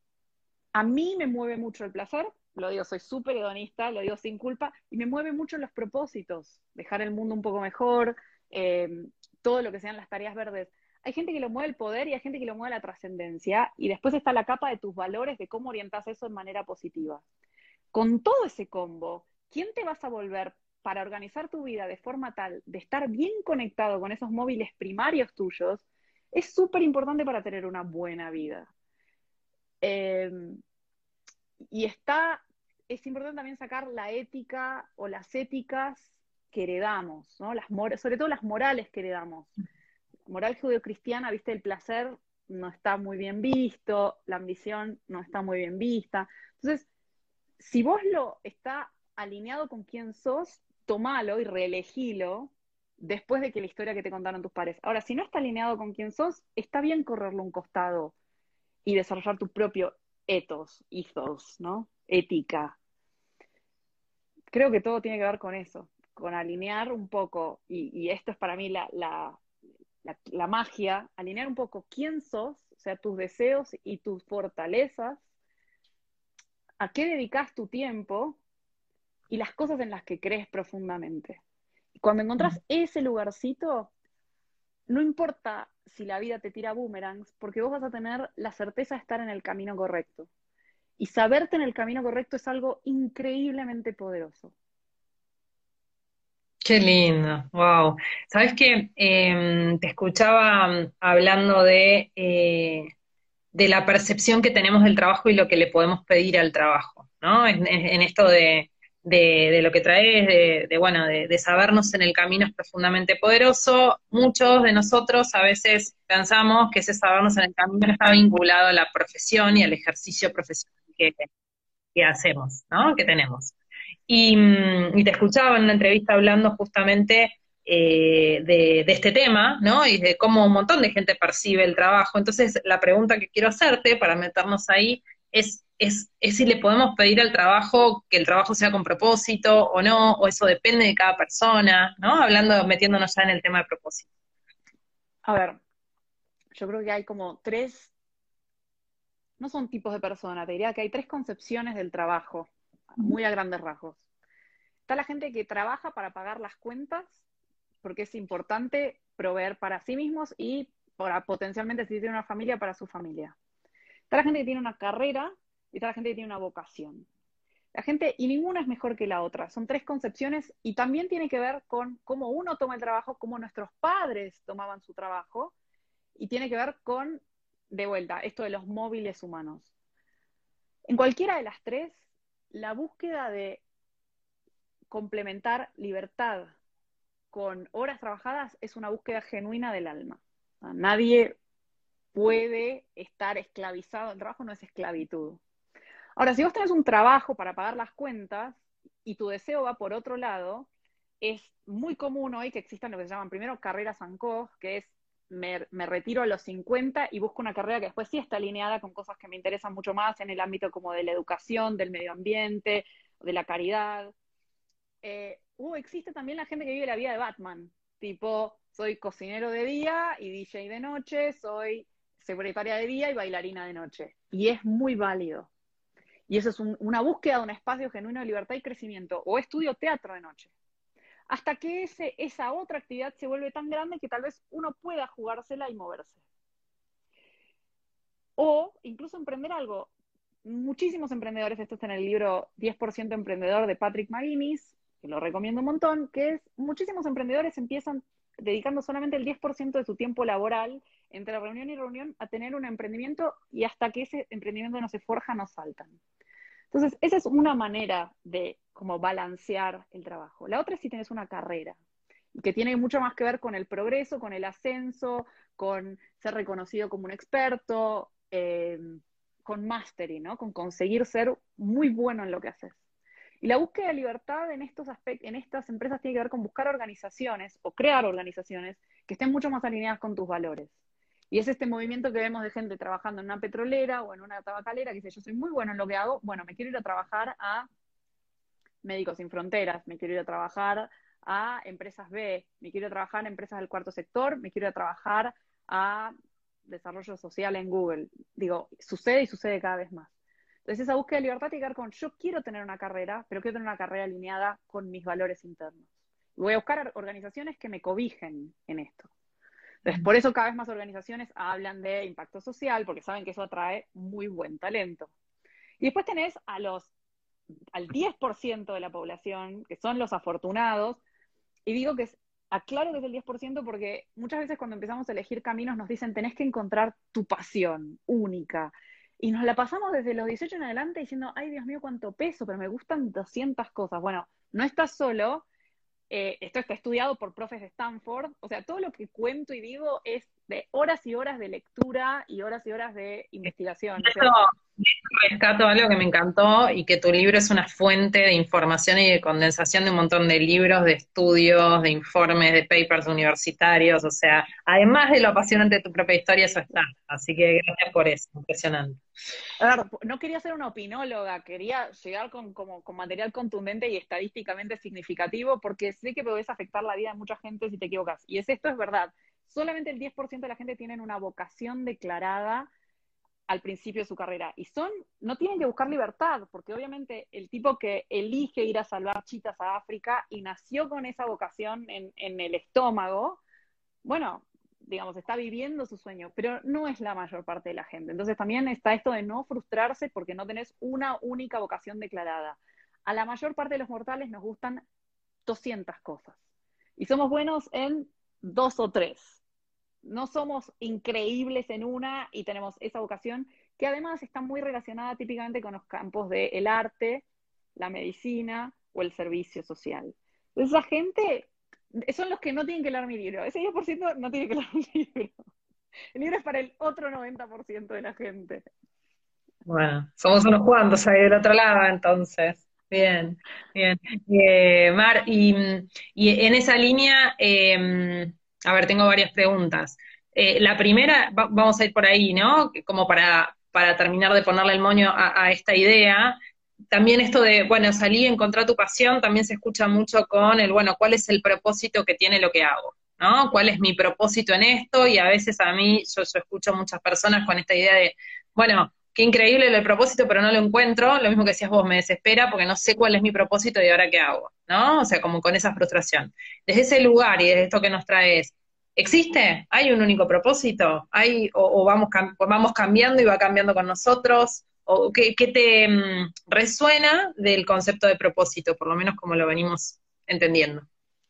a mí me mueve mucho el placer, lo digo, soy súper hedonista, lo digo sin culpa, y me mueve mucho los propósitos, dejar el mundo un poco mejor, eh, todo lo que sean las tareas verdes. Hay gente que lo mueve el poder y hay gente que lo mueve la trascendencia, y después está la capa de tus valores, de cómo orientas eso de manera positiva. Con todo ese combo, ¿quién te vas a volver para organizar tu vida de forma tal de estar bien conectado con esos móviles primarios tuyos? Es súper importante para tener una buena vida. Eh, y está, es importante también sacar la ética o las éticas que heredamos, ¿no? Las mor sobre todo las morales que heredamos. Moral judeocristiana, viste, el placer no está muy bien visto, la ambición no está muy bien vista. Entonces, si vos lo está alineado con quién sos, tomalo y reelegilo después de que la historia que te contaron tus padres. Ahora, si no está alineado con quién sos, está bien correrlo un costado y desarrollar tu propio ethos, ethos, ¿no? Ética. Creo que todo tiene que ver con eso, con alinear un poco, y, y esto es para mí la, la, la, la magia, alinear un poco quién sos, o sea, tus deseos y tus fortalezas, a qué dedicas tu tiempo y las cosas en las que crees profundamente. Y cuando encontrás ese lugarcito, no importa si la vida te tira boomerangs, porque vos vas a tener la certeza de estar en el camino correcto. Y saberte en el camino correcto es algo increíblemente poderoso. Qué lindo, wow. Sabes que te escuchaba mm, hablando de, eh, de la percepción que tenemos del trabajo y lo que le podemos pedir al trabajo, ¿no? En, en- en esto de, de- de lo que traes, de, de, bueno, de, de sabernos en el camino es profundamente poderoso. Muchos de nosotros a veces pensamos que ese sabernos en el camino está vinculado a la profesión y al ejercicio profesional que, que hacemos, ¿no? Que tenemos. Y, mm, y te escuchaba en una entrevista hablando justamente eh, de, de este tema, ¿no? Y de cómo un montón de gente percibe el trabajo. Entonces, la pregunta que quiero hacerte para meternos ahí es, es, es si le podemos pedir al trabajo que el trabajo sea con propósito o no, o eso depende de cada persona, ¿no? Hablando, metiéndonos ya en el tema de propósito. A ver, yo creo que hay como tres no son tipos de personas, te diría que hay tres concepciones del trabajo, muy a grandes rasgos. Está la gente que trabaja para pagar las cuentas, porque es importante proveer para sí mismos y para potencialmente, si tiene una familia, para su familia. Está la gente que tiene una carrera y está la gente que tiene una vocación. La gente, y ninguna es mejor que la otra, son tres concepciones y también tiene que ver con cómo uno toma el trabajo, cómo nuestros padres tomaban su trabajo, y tiene que ver con, de vuelta, esto de los móviles humanos. En cualquiera de las tres, la búsqueda de complementar libertad con horas trabajadas es una búsqueda genuina del alma. Nadie puede estar esclavizado, el trabajo no es esclavitud. Ahora, si vos tenés un trabajo para pagar las cuentas y tu deseo va por otro lado, es muy común hoy que existan lo que se llaman primero carreras ANCO, que es me, me retiro a los cincuenta y busco una carrera que después sí está alineada con cosas que me interesan mucho más en el ámbito como de la educación, del medio ambiente, de la caridad. Eh, uh, existe también la gente que vive la vida de Batman, tipo, soy cocinero de día y D J de noche, soy secretaria de día y bailarina de noche. Y es muy válido. Y eso es un, una búsqueda de un espacio genuino de libertad y crecimiento. O estudio teatro de noche. Hasta que ese, esa otra actividad se vuelve tan grande que tal vez uno pueda jugársela y moverse. O incluso emprender algo. Muchísimos emprendedores, esto está en el libro diez por ciento Emprendedor de Patrick McGuinness, que lo recomiendo un montón, que es, muchísimos emprendedores empiezan dedicando solamente el diez por ciento de su tiempo laboral entre reunión y reunión a tener un emprendimiento y hasta que ese emprendimiento no se forja, no saltan. Entonces, esa es una manera de como balancear el trabajo. La otra es si tienes una carrera, que tiene mucho más que ver con el progreso, con el ascenso, con ser reconocido como un experto, eh, con mastery, ¿no? Con conseguir ser muy bueno en lo que haces. Y la búsqueda de libertad en, estos aspectos, en estas empresas tiene que ver con buscar organizaciones o crear organizaciones que estén mucho más alineadas con tus valores. Y es este movimiento que vemos de gente trabajando en una petrolera o en una tabacalera que dice, yo soy muy bueno en lo que hago, bueno, me quiero ir a trabajar a Médicos Sin Fronteras, me quiero ir a trabajar a empresas B, me quiero ir a trabajar a empresas del cuarto sector, me quiero ir a trabajar a desarrollo social en Google. Digo, sucede y sucede cada vez más. Entonces esa búsqueda de libertad tiene que ver con, yo quiero tener una carrera, pero quiero tener una carrera alineada con mis valores internos. Y voy a buscar organizaciones que me cobijen en esto. Entonces, por eso cada vez más organizaciones hablan de impacto social, porque saben que eso atrae muy buen talento. Y después tenés a los, al diez por ciento de la población, que son los afortunados, y digo que es, aclaro que es el diez por ciento porque muchas veces cuando empezamos a elegir caminos nos dicen, tenés que encontrar tu pasión única. Y nos la pasamos desde los dieciocho en adelante diciendo, ay Dios mío, cuánto peso, pero me gustan doscientas cosas. Bueno, no estás solo. Eh, esto está estudiado por profes de Stanford, o sea, todo lo que cuento y digo es de horas y horas de lectura y horas y horas de investigación. Eso, rescato algo que me encantó y que tu libro es una fuente de información y de condensación de un montón de libros, de estudios, de informes, de papers universitarios, o sea, además de lo apasionante de tu propia historia, eso está. Así que gracias por eso, impresionante. A ver, no quería ser una opinóloga, quería llegar con, como, con material contundente y estadísticamente significativo, porque sé que podés afectar la vida de mucha gente si te equivocas. Y es esto es verdad. Solamente el diez por ciento de la gente tiene una vocación declarada al principio de su carrera. Y son, no tienen que buscar libertad, porque obviamente el tipo que elige ir a salvar chitas a África y nació con esa vocación en, en el estómago, bueno, digamos, está viviendo su sueño, pero no es la mayor parte de la gente. Entonces también está esto de no frustrarse porque no tenés una única vocación declarada. A la mayor parte de los mortales nos gustan doscientas cosas. Y somos buenos en dos o tres. No somos increíbles en una y tenemos esa vocación que además está muy relacionada típicamente con los campos del arte, la medicina o el servicio social. Entonces, esa gente son los que no tienen que leer mi libro. Ese diez por ciento no tiene que leer mi libro. El libro es para el otro noventa por ciento de la gente. Bueno, somos unos cuantos ahí del otro lado, entonces. Bien, bien. Eh, Mar, y, y en esa línea, eh, a ver, tengo varias preguntas. Eh, la primera, va- vamos a ir por ahí, ¿no? Como para, para terminar de ponerle el moño a, a esta idea. También esto de, bueno, salí, encontrar tu pasión, también se escucha mucho con el, bueno, ¿cuál es el propósito que tiene lo que hago? ¿No? ¿Cuál es mi propósito en esto? Y a veces a mí, yo, yo escucho muchas personas con esta idea de, bueno, qué increíble lo del propósito, pero no lo encuentro, lo mismo que decías vos, me desespera porque no sé cuál es mi propósito y ahora qué hago, ¿no? O sea, como con esa frustración. Desde ese lugar y desde esto que nos traes, ¿existe? ¿Hay un único propósito? ¿Hay, o, o vamos, cam- o vamos cambiando y va cambiando con nosotros? ¿O qué, qué te mm, resuena del concepto de propósito, por lo menos como lo venimos entendiendo?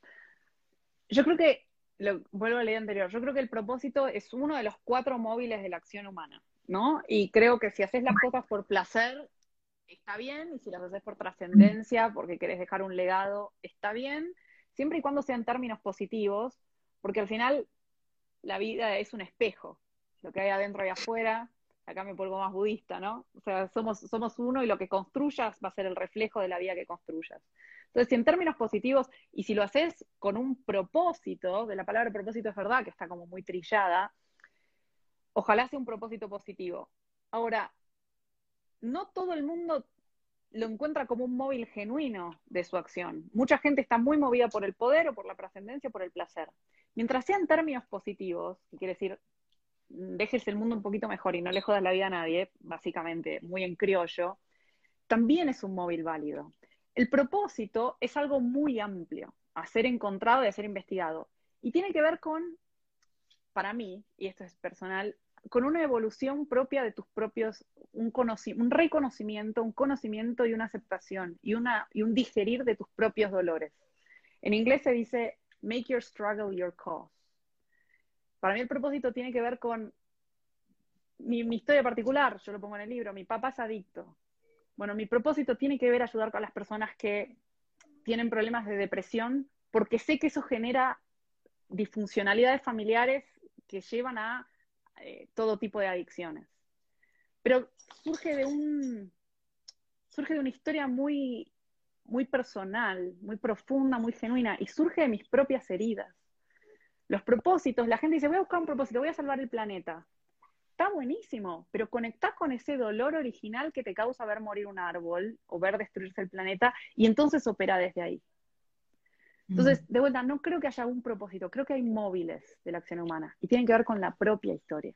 Yo creo que, lo, vuelvo a la idea anterior, yo creo que el propósito es uno de los cuatro móviles de la acción humana, ¿no? Y creo que si haces las cosas por placer, está bien, y si las haces por trascendencia, porque querés dejar un legado, está bien, siempre y cuando sean términos positivos, porque al final la vida es un espejo, lo que hay adentro y afuera, acá me pongo más budista, ¿no? O sea, somos, somos uno y lo que construyas va a ser el reflejo de la vida que construyas. Entonces, si en términos positivos, y si lo haces con un propósito, de la palabra propósito es verdad que está como muy trillada, ojalá sea un propósito positivo. Ahora, no todo el mundo lo encuentra como un móvil genuino de su acción. Mucha gente está muy movida por el poder o por la trascendencia o por el placer. Mientras sean términos positivos, que quiere decir, dejes el mundo un poquito mejor y no le jodas la vida a nadie, básicamente, muy en criollo, también es un móvil válido. El propósito es algo muy amplio, a ser encontrado y a ser investigado. Y tiene que ver con, para mí, y esto es personal, con una evolución propia de tus propios, un, un reconocimiento, un conocimiento y una aceptación, y, una, y un digerir de tus propios dolores. En inglés se dice, make your struggle your cause. Para mí el propósito tiene que ver con mi, mi historia particular, yo lo pongo en el libro, mi papá es adicto. Bueno, mi propósito tiene que ver ayudar con las personas que tienen problemas de depresión, porque sé que eso genera disfuncionalidades familiares que llevan a eh, todo tipo de adicciones. Pero surge de un surge de una historia muy, muy personal, muy profunda, muy genuina, y surge de mis propias heridas. Los propósitos, la gente dice, voy a buscar un propósito, voy a salvar el planeta. Está buenísimo, pero conectás con ese dolor original que te causa ver morir un árbol o ver destruirse el planeta, y entonces opera desde ahí. Entonces, de vuelta, no creo que haya un propósito, creo que hay móviles de la acción humana y tienen que ver con la propia historia.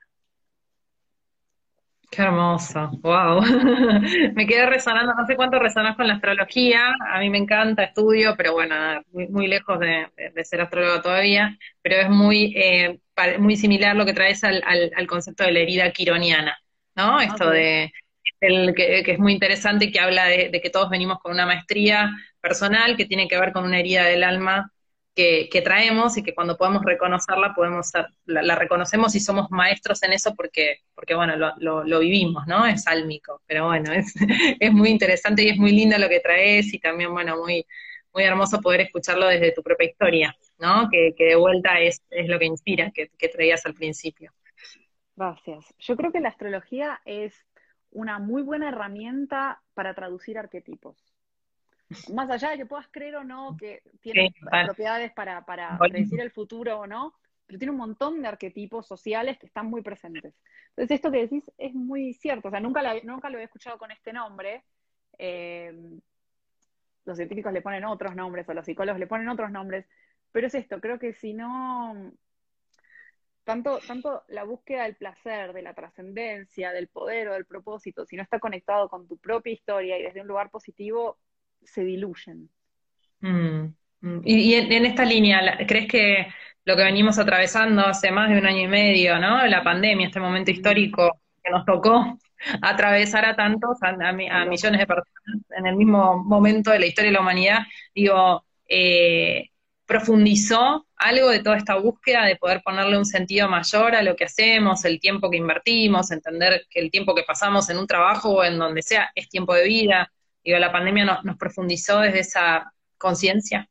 Qué hermoso, wow. Me quedé resonando, no sé cuánto resonás con la astrología, a mí me encanta, estudio, pero bueno, muy, muy lejos de, de ser astróloga todavía, pero es muy, eh, muy similar lo que traes al, al, al concepto de la herida quironiana, ¿no? Esto Okay. de, el, que, que es muy interesante y que habla de, de que todos venimos con una maestría personal que tiene que ver con una herida del alma que, que traemos y que cuando podemos reconocerla, podemos ser, la, la, reconocemos y somos maestros en eso porque, porque bueno, lo, lo, lo vivimos, ¿no? Es álmico, pero bueno, es, es muy interesante y es muy lindo lo que traes y también, bueno, muy, muy hermoso poder escucharlo desde tu propia historia, ¿no? Que, que de vuelta es, es lo que inspira, que, que traías al principio. Gracias. Yo creo que la astrología es una muy buena herramienta para traducir arquetipos. Más allá de que puedas creer o no que tiene Sí, vale. propiedades para, para predecir el futuro o no, pero tiene un montón de arquetipos sociales que están muy presentes. Entonces, esto que decís es muy cierto. O sea, nunca, la, nunca lo había escuchado con este nombre. Eh, los científicos le ponen otros nombres o los psicólogos le ponen otros nombres, pero es esto, creo que si no, tanto, tanto la búsqueda del placer, de la trascendencia, del poder o del propósito, si no está conectado con tu propia historia y desde un lugar positivo, se diluyen. Mm, mm. Y, y en, en esta línea, la- ¿crees que lo que venimos atravesando hace más de un año y medio, ¿no? La pandemia, este momento Mm, histórico que nos tocó atravesar a tantos, a, a mi- qué a loco. millones de personas en el mismo momento de la historia de la humanidad, digo, eh, profundizó algo de toda esta búsqueda de poder ponerle un sentido mayor a lo que hacemos, el tiempo que invertimos, entender que el tiempo que pasamos en un trabajo o en donde sea es tiempo de vida. Digo, la pandemia nos, nos profundizó desde esa conciencia.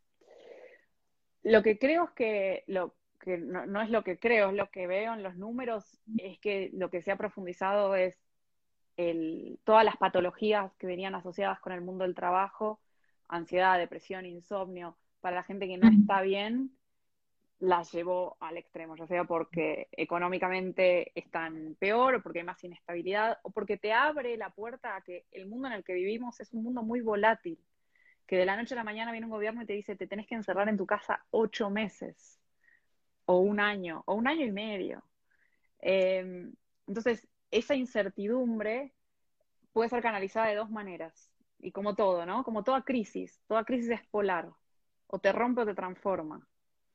Lo que creo es que, lo, que no, no es lo que creo, es lo que veo en los números, es que lo que se ha profundizado es el, todas las patologías que venían asociadas con el mundo del trabajo, ansiedad, depresión, insomnio, para la gente que no está bien, las llevó al extremo, ya sea porque económicamente están peor, o porque hay más inestabilidad, o porque te abre la puerta a que el mundo en el que vivimos es un mundo muy volátil, que de la noche a la mañana viene un gobierno y te dice, te tenés que encerrar en tu casa ocho meses, o un año, o un año y medio. Eh, entonces, esa incertidumbre puede ser canalizada de dos maneras. Y como todo, ¿no? Como toda crisis, toda crisis es polar. O te rompe o te transforma.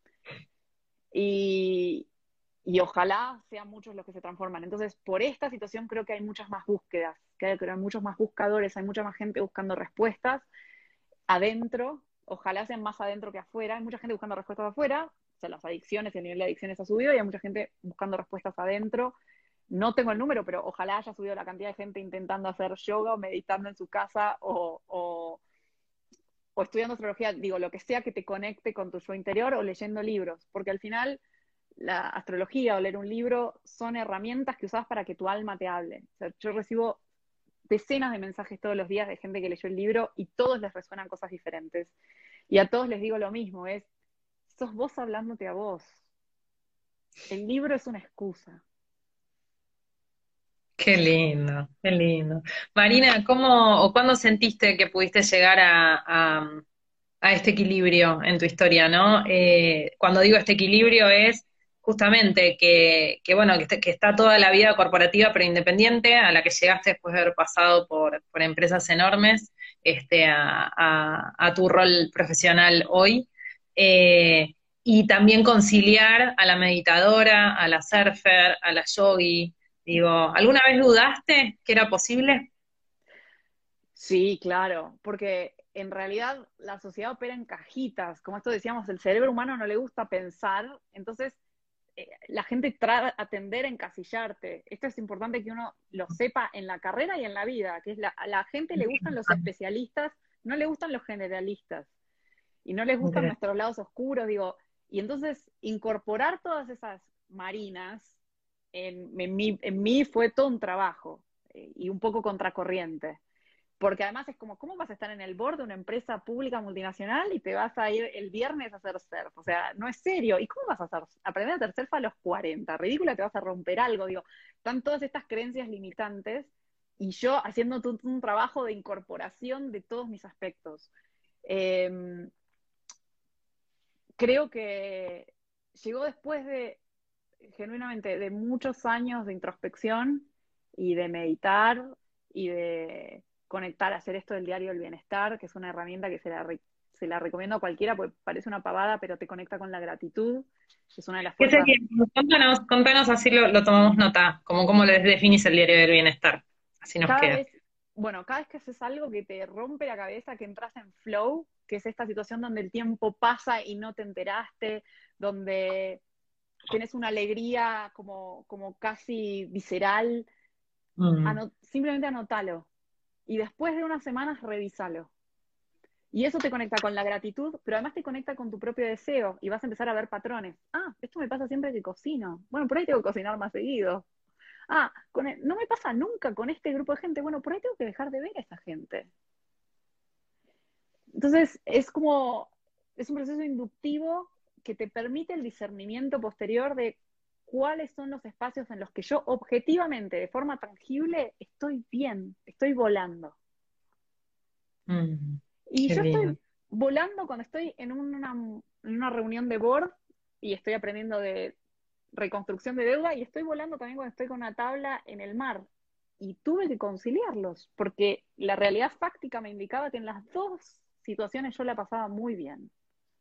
Y, y ojalá sean muchos los que se transforman. Entonces, por esta situación creo que hay muchas más búsquedas, que hay, que hay muchos más buscadores, hay mucha más gente buscando respuestas adentro. Ojalá sean más adentro que afuera. Hay mucha gente buscando respuestas afuera. O sea, las adicciones, el nivel de adicciones ha subido y hay mucha gente buscando respuestas adentro. No tengo el número, pero ojalá haya subido la cantidad de gente intentando hacer yoga o meditando en su casa o, o, o estudiando astrología, digo, lo que sea que te conecte con tu yo interior o leyendo libros, porque al final la astrología o leer un libro son herramientas que usas para que tu alma te hable. O sea, yo recibo decenas de mensajes todos los días de gente que leyó el libro y todos les resuenan cosas diferentes. Y a todos les digo lo mismo, es, sos vos hablándote a vos. El libro es una excusa. Qué lindo, qué lindo. Marina, ¿cómo o cuándo sentiste que pudiste llegar a, a, a este equilibrio en tu historia, ¿no? Eh, cuando digo este equilibrio es justamente que, que bueno, que, est- que está toda la vida corporativa pero independiente, a la que llegaste después de haber pasado por, por empresas enormes, este, a, a- a tu rol profesional hoy. Eh, y también conciliar a la meditadora, a la surfer, a la yogi. Digo, ¿alguna vez dudaste que era posible? Sí, claro, porque en realidad la sociedad opera en cajitas, como esto decíamos, el cerebro humano no le gusta pensar, entonces eh, la gente trata a tender a encasillarte. Esto es importante que uno lo sepa en la carrera y en la vida, que es la, a la gente le gustan los especialistas, no le gustan los generalistas, y no les gustan nuestros lados oscuros, digo, y entonces incorporar todas esas marinas en, en mí, en mí fue todo un trabajo, eh, y un poco contracorriente. Porque además es como, ¿cómo vas a estar en el board de una empresa pública multinacional y te vas a ir el viernes a hacer surf? O sea, no es serio. ¿Y cómo vas a hacer, aprender a hacer surf a los cuarenta? Ridícula, te vas a romper algo. Digo, están todas estas creencias limitantes y yo haciendo un, un trabajo de incorporación de todos mis aspectos. Eh, Creo que llegó después de, genuinamente, de muchos años de introspección y de meditar y de conectar, hacer esto del diario del bienestar, que es una herramienta que se la, re- se la recomiendo a cualquiera porque parece una pavada, pero te conecta con la gratitud, es una de las ¿Qué fuerzas. sería? Contanos, contanos así lo, lo tomamos nota, como cómo le definís el diario del bienestar. Así nos Cada queda. vez, bueno, cada vez que haces algo que te rompe la cabeza, que entras en flow, que es esta situación donde el tiempo pasa y no te enteraste, donde tienes una alegría como, como casi visceral, Mm. ano- simplemente anótalo. Y después de unas semanas revisalo. Y eso te conecta con la gratitud, pero además te conecta con tu propio deseo y vas a empezar a ver patrones. Ah, esto me pasa siempre que cocino. Bueno, por ahí tengo que cocinar más seguido. Ah, con el- no me pasa nunca con este grupo de gente. Bueno, por ahí tengo que dejar de ver a esa gente. Entonces, es como, es un proceso inductivo que te permite el discernimiento posterior de cuáles son los espacios en los que yo objetivamente, de forma tangible, estoy bien, estoy volando. Mm, Y qué yo lindo. estoy volando cuando estoy en una, en una reunión de board y estoy aprendiendo de reconstrucción de deuda y estoy volando también cuando estoy con una tabla en el mar. Y tuve que conciliarlos porque la realidad fáctica me indicaba que en las dos situaciones yo la pasaba muy bien.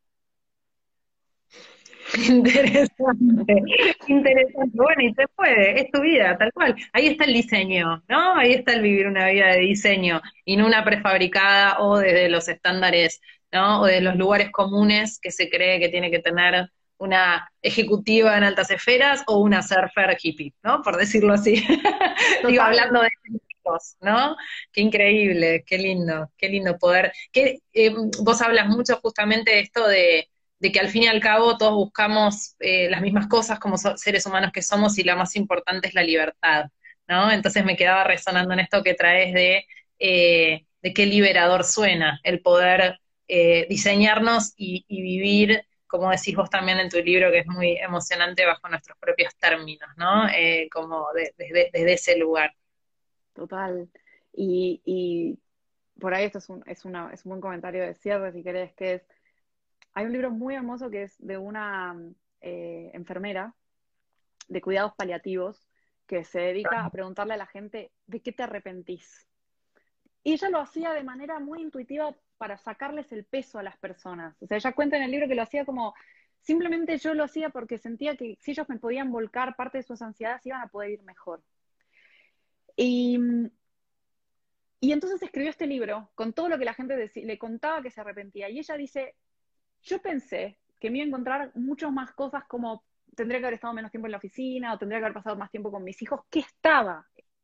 Interesante, interesante. Bueno, y se puede, es tu vida, tal cual. Ahí está el diseño, ¿no? Ahí está el vivir una vida de diseño y no una prefabricada o desde los estándares, ¿no? O de los lugares comunes que se cree que tiene que tener una ejecutiva en altas esferas o una surfer hippie, ¿no? Por decirlo así. Digo, Total, hablando de chicos, ¿no? Qué increíble, qué lindo, qué lindo poder. Que, eh, vos hablas mucho justamente de esto de de que al fin y al cabo todos buscamos eh, las mismas cosas como so- seres humanos que somos y la más importante es la libertad, ¿no? Entonces me quedaba resonando en esto que traes de, eh, de qué liberador suena el poder eh, diseñarnos y, y vivir, como decís vos también en tu libro, que es muy emocionante, bajo nuestros propios términos, ¿no? Eh, como de- desde, desde ese lugar. total. Y, y por ahí esto es un, es, una, es un buen comentario de cierre, si querés, que es, hay un libro muy hermoso que es de una eh, enfermera de cuidados paliativos que se dedica a preguntarle a la gente, ¿de qué te arrepentís? Y ella lo hacía de manera muy intuitiva para sacarles el peso a las personas. O sea, ella cuenta en el libro que lo hacía como, simplemente yo lo hacía porque sentía que si ellos me podían volcar parte de sus ansiedades, iban a poder ir mejor. Y, y entonces escribió este libro con todo lo que la gente decía, le contaba que se arrepentía. Y ella dice, yo pensé que me iba a encontrar muchas más cosas como tendría que haber estado menos tiempo en la oficina o tendría que haber pasado más tiempo con mis hijos, que estaba,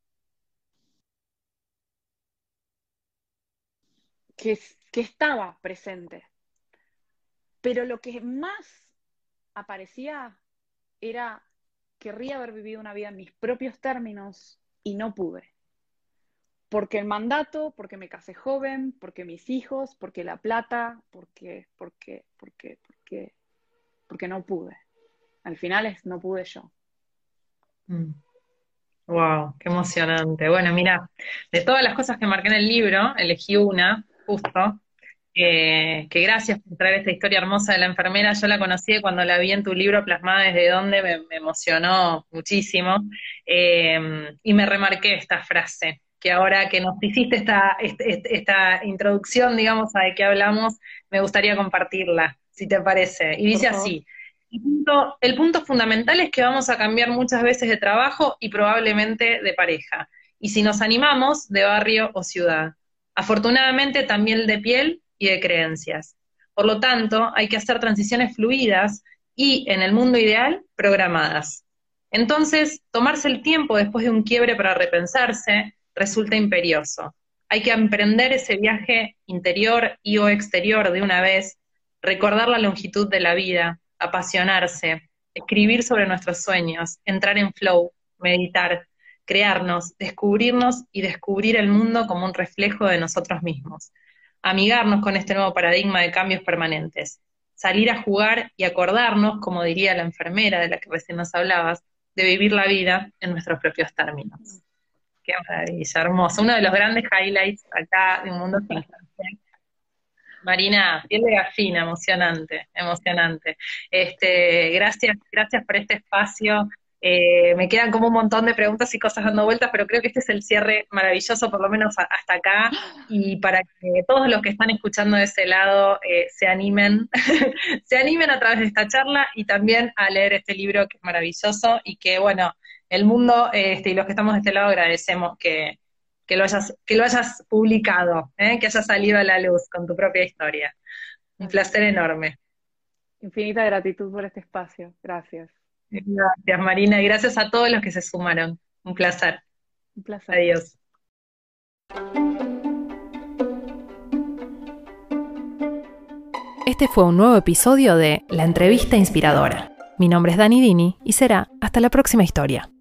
que, que estaba presente. Pero lo que más aparecía era, querría haber vivido una vida en mis propios términos y no pude. Porque el mandato, porque me casé joven, porque mis hijos, porque la plata, porque, porque, porque, porque, porque no pude. Al final es no pude yo. Mm. Wow, qué emocionante. Bueno, mira, de todas las cosas que marqué en el libro, elegí una, justo, eh, que gracias por traer esta historia hermosa de la enfermera. Yo la conocí cuando la vi en tu libro plasmada desde donde me, me emocionó muchísimo, eh, y me remarqué esta frase, que ahora que nos hiciste esta, esta, esta introducción, digamos, a de qué hablamos, me gustaría compartirla, si te parece. Y dice así. El punto, el punto fundamental es que vamos a cambiar muchas veces de trabajo y probablemente de pareja. Y si nos animamos, de barrio o ciudad. Afortunadamente también de piel y de creencias. Por lo tanto, hay que hacer transiciones fluidas y, en el mundo ideal, programadas. Entonces, tomarse el tiempo después de un quiebre para repensarse resulta imperioso. Hay que emprender ese viaje interior y o exterior de una vez, recordar la longitud de la vida, apasionarse, escribir sobre nuestros sueños, entrar en flow, meditar, crearnos, descubrirnos y descubrir el mundo como un reflejo de nosotros mismos. Amigarnos con este nuevo paradigma de cambios permanentes. Salir a jugar y acordarnos, como diría la enfermera de la que recién nos hablabas, de vivir la vida en nuestros propios términos. Qué maravilla, hermoso. Uno de los grandes highlights acá de Un Mundo Sin Cáncer. Marina, piel de gallina, emocionante, emocionante. Este, gracias, gracias por este espacio. Eh, me quedan como un montón de preguntas y cosas dando vueltas, pero creo que este es el cierre maravilloso, por lo menos a, hasta acá, y para que todos los que están escuchando de ese lado eh, se animen, se animen a través de esta charla y también a leer este libro que es maravilloso y que, bueno, el mundo este, y los que estamos de este lado agradecemos que Que lo, hayas, que lo hayas publicado, ¿eh? Que haya salido a la luz con tu propia historia. Un placer enorme. Infinita gratitud por este espacio. Gracias. Gracias, Marina, y gracias a todos los que se sumaron. Un placer. Un placer. Adiós. Este fue un nuevo episodio de La Entrevista Inspiradora. Mi nombre es Dani Dini y será hasta la próxima historia.